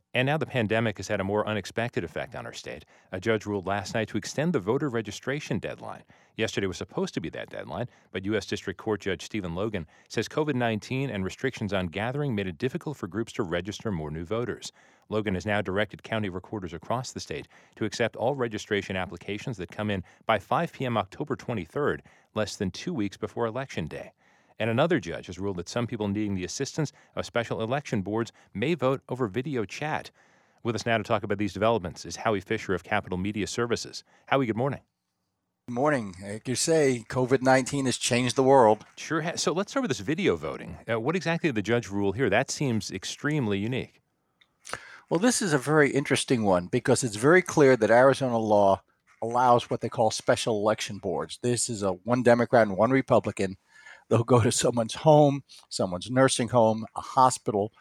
And now the pandemic has had a more unexpected effect on our state. A judge ruled last night to extend the voter registration deadline. Yesterday was supposed to be that deadline, but U.S. District Court Judge Stephen Logan says COVID-19 and restrictions on gathering made it difficult for groups to register more new voters. Logan has now directed county recorders across the state to accept all registration applications that come in by 5 p.m. October 23rd, less than 2 weeks before Election Day. And another judge has ruled that some people needing the assistance of special election boards may vote over video chat. With us now to talk about these developments is Howie Fisher of Capital Media Services. Howie, good morning. Good morning. Like you say, COVID-19 has changed the world. Sure has. So let's start with this video voting. What exactly did the judge rule here? That seems extremely unique. Well, this is a very interesting one because it's very clear that Arizona law allows what they call special election boards. This is a one Democrat and one Republican. They'll go to someone's home, someone's nursing home, a hospital,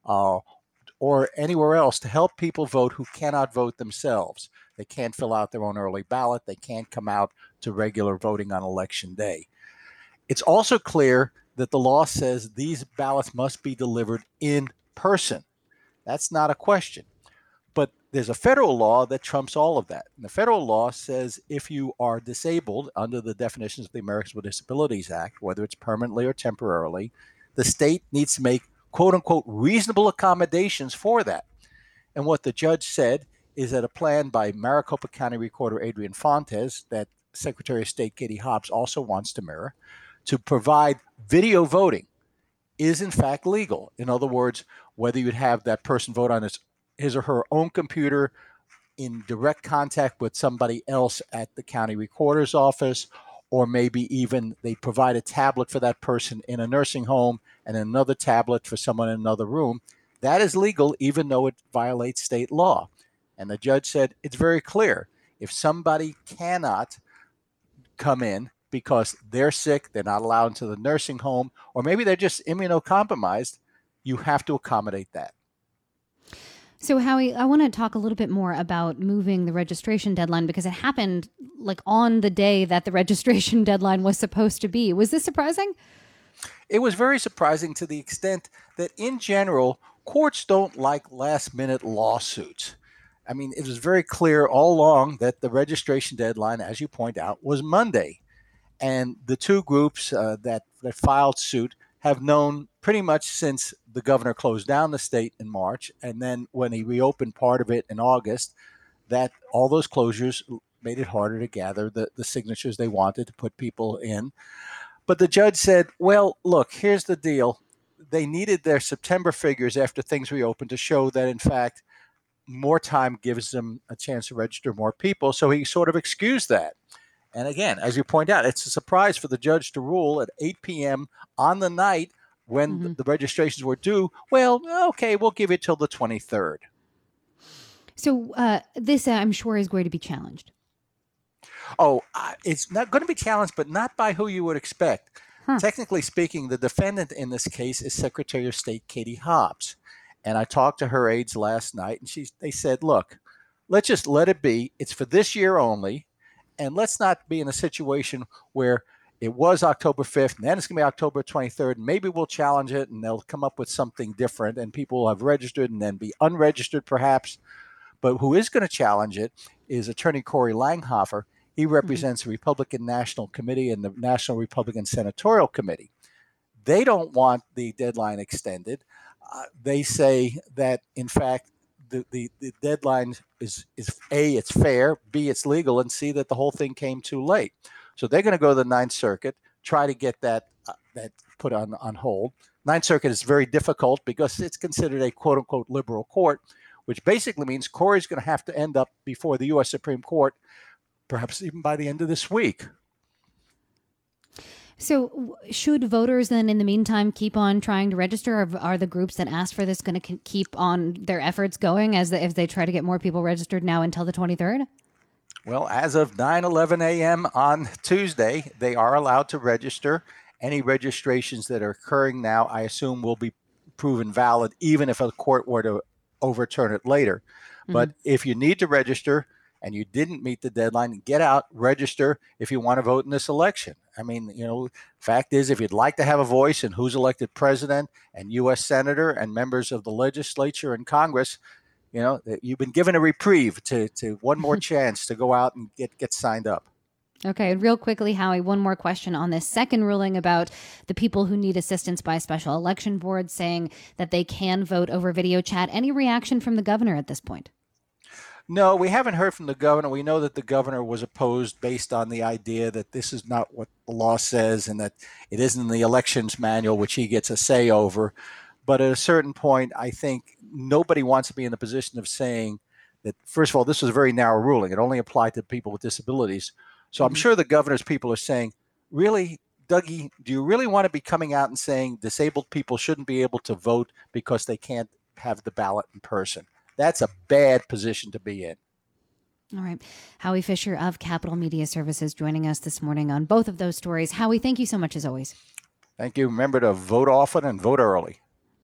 or anywhere else to help people vote who cannot vote themselves. They can't fill out their own early ballot. They can't come out to regular voting on Election Day. It's also clear that the law says these ballots must be delivered in person. That's not a question. But there's a federal law that trumps all of that. And the federal law says if you are disabled under the definitions of the Americans with Disabilities Act, whether it's permanently or temporarily, the state needs to make quote unquote reasonable accommodations for that. And what the judge said is that a plan by Maricopa County Recorder Adrian Fontes, that Secretary of State Katie Hobbs also wants to mirror, to provide video voting is in fact legal. In other words, whether you'd have that person vote on his or her own computer in direct contact with somebody else at the county recorder's office, or maybe even they provide a tablet for that person in a nursing home and another tablet for someone in another room, that is legal even though it violates state law. And the judge said it's very clear. If somebody cannot come in because they're sick, they're not allowed into the nursing home, or maybe they're just immunocompromised, you have to accommodate that. So, Howie, I want to talk a little bit more about moving the registration deadline because it happened like on the day that the registration deadline was supposed to be. Was this surprising? It was very surprising to the extent that in general, courts don't like last-minute lawsuits. I mean, it was very clear all along that the registration deadline, as you point out, was Monday. And the two groups that filed suit have known pretty much since the governor closed down the state in March, and then when he reopened part of it in August, that all those closures made it harder to gather the signatures they wanted to put people in. But the judge said, well, look, here's the deal. They needed their September figures after things reopened to show that, in fact, more time gives them a chance to register more people. So he sort of excused that. And again, as you point out, it's a surprise for the judge to rule at 8 p.m. on the night when the registrations were due. Well, okay, we'll give it till the 23rd. So this, I'm sure, is going to be challenged. Oh, it's not going to be challenged, but not by who you would expect. Technically speaking, the defendant in this case is Secretary of State Katie Hobbs. And I talked to her aides last night, and they said, look, let's just let it be. It's for this year only. And let's not be in a situation where it was October 5th, and then it's going to be October 23rd. And maybe we'll challenge it, and they'll come up with something different, and people will have registered and then be unregistered perhaps. But who is going to challenge it is Attorney Corey Langhofer. He represents the Republican National Committee and the National Republican Senatorial Committee. They don't want the deadline extended. They say that, in fact, the deadline is A, it's fair, B, it's legal, and C, that the whole thing came too late. So they're going to go to the Ninth Circuit, try to get that put on hold. Ninth Circuit is very difficult because it's considered a quote-unquote liberal court, which basically means Corey's going to have to end up before the U.S. Supreme Court, perhaps even by the end of this week. So should voters then, in the meantime, keep on trying to register? Or are the groups that asked for this going to keep on their efforts going if they try to get more people registered now until the 23rd? Well, as of 9:11 a.m. on Tuesday, they are allowed to register. Any registrations that are occurring now, I assume, will be proven valid, even if a court were to overturn it later. But if you need to register and you didn't meet the deadline, get out, register if you want to vote in this election. I mean, fact is, if you'd like to have a voice in who's elected president and U.S. senator and members of the legislature and Congress, that you've been given a reprieve to one more chance to go out and get signed up. Okay, and real quickly, Howie, one more question on this second ruling about the people who need assistance by a special election board saying that they can vote over video chat. Any reaction from the governor at this point? No, we haven't heard from the governor. We know that the governor was opposed based on the idea that this is not what the law says and that it isn't in the elections manual, which he gets a say over. But at a certain point, I think nobody wants to be in the position of saying that, first of all, this was a very narrow ruling. It only applied to people with disabilities. So I'm sure the governor's people are saying, really, Dougie, do you really want to be coming out and saying disabled people shouldn't be able to vote because they can't have the ballot in person? That's a bad position to be in. All right. Howie Fisher of Capital Media Services joining us this morning on both of those stories. Howie, thank you so much as always. Thank you. Remember to vote often and vote early.